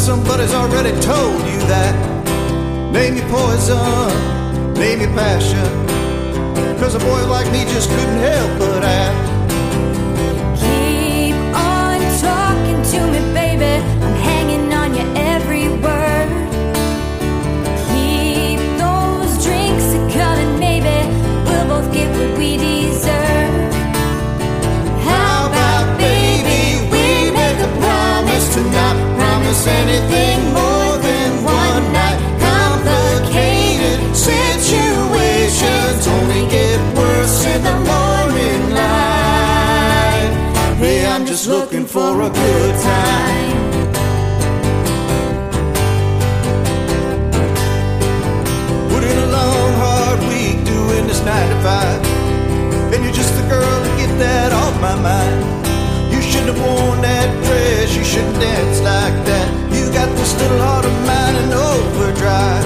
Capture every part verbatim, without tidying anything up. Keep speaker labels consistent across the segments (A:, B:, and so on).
A: somebody's already told you that. Name your poison, name your passion, 'cause a boy like me just couldn't help but ask.
B: Keep on talking to me, baby, I'm hanging on your every word. Keep those drinks coming, maybe we'll both get what we deserve.
A: How about, baby, we make a promise to not promise anything more than one night. Complicated situations only get worse in the morning light. Hey, I'm just looking for a good time. Put in a long, hard week doing this nine to five, and you're just the girl to get that off my mind. You shouldn't have worn that dress, you shouldn't dance like that. You got this little heart of mine in overdrive.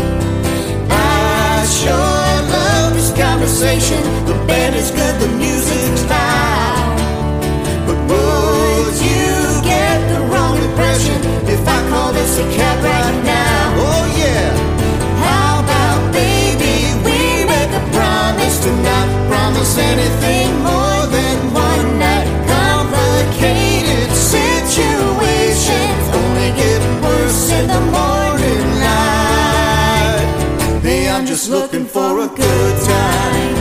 A: I sure love this conversation. The band is good, the music's loud, but would you get the wrong impression if I call this a cab right now? Oh yeah. How about, baby, we make a promise to not promise anything more than one night. Complicated situations only get worse in the morning light. Hey, I'm just looking for a good time.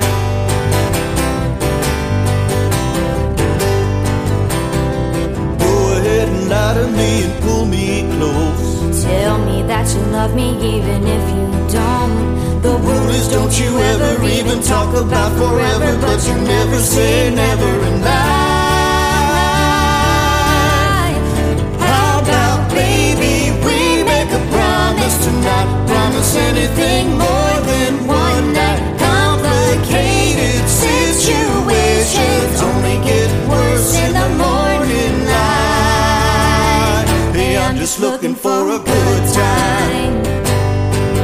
A: Go ahead and lie to me and pull me close.
B: Tell me that you love me even if you don't.
A: The rule is don't you ever even talk about forever, but you never say never and lie. How about, baby, we make a promise to not promise anything more than one night. Complicated situations only get worse in the morning light. Hey, I'm just looking for a good time.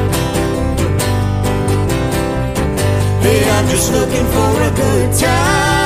A: Hey, I'm just looking for a good time.